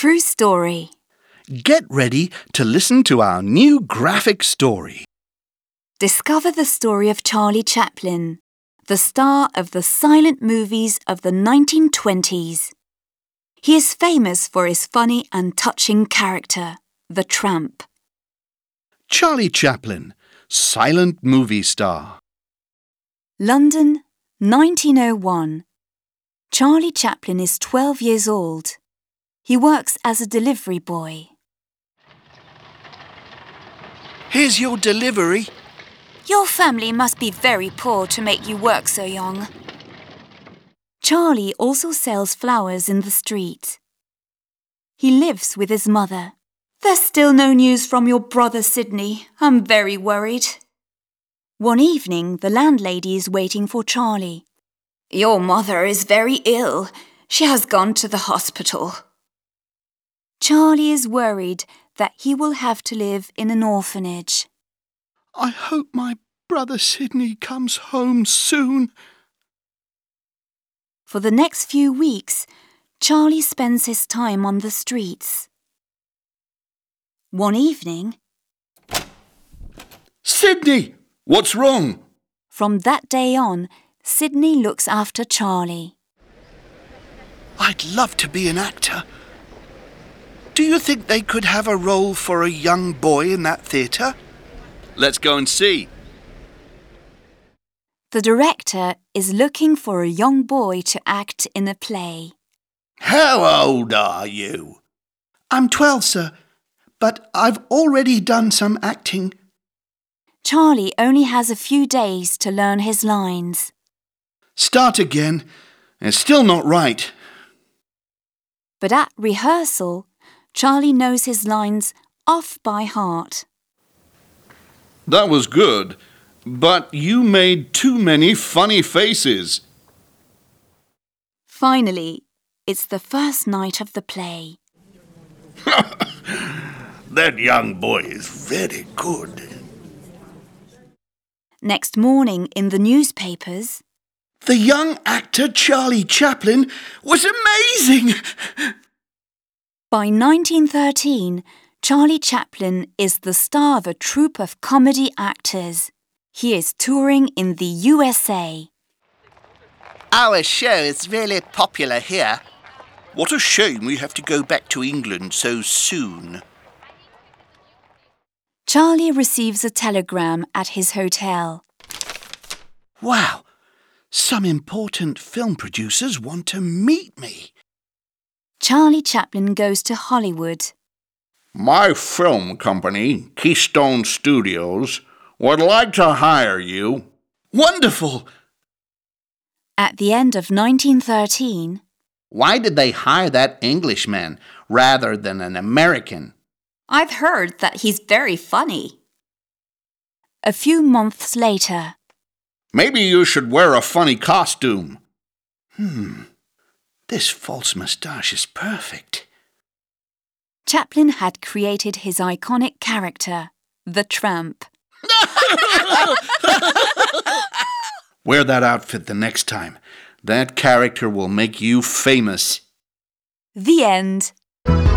true story. Get ready to listen to our new graphic story. Discover the story of Charlie Chaplin, the star of the silent movies of the 1920s. He is famous for his funny and touching character, the tramp. Charlie Chaplin, silent movie star. London, 1901. Charlie Chaplin is 12 years old. He works as a delivery boy. Here's your delivery. Your family must be very poor to make you work so young. Charlie also sells flowers in the street. He lives with his mother. There's still no news from your brother Sidney. I'm very worried. One evening, the landlady is waiting for Charlie. Your mother is very ill. She has gone to the hospital. Charlie is worried that he will have to live in an orphanage. I hope my brother Sidney comes home soon. For the next few weeks, Charlie spends his time on the streets. One evening, Sidney, what's wrong? From that day on, Sidney looks after Charlie. I'd love to be an actor. Do you think they could have a role for a young boy in that theatre? Let's go and see. The director is looking for a young boy to act in a play. How old are you? I'm 12, sir, but I've already done some acting. Charlie only has a few days to learn his lines. Start again. It's still not right. But at rehearsal, Charlie knows his lines off by heart. That was good, but you made too many funny faces. Finally, it's the first night of the play. That young boy is very good. Next morning in the newspapers, the young actor Charlie Chaplin was amazing! By 1913, Charlie Chaplin is the star of a troupe of comedy actors. He is touring in the USA. Our show is really popular here. What a shame we have to go back to England so soon. Charlie receives a telegram at his hotel. Wow! Some important film producers want to meet me. Charlie Chaplin goes to Hollywood. My film company, Keystone Studios, would like to hire you. Wonderful! At the end of 1913... Why did they hire that Englishman rather than an American? I've heard that he's very funny. A few months later... Maybe you should wear a funny costume. This false moustache is perfect. Chaplin had created his iconic character, the tramp. Wear that outfit the next time. That character will make you famous. The end.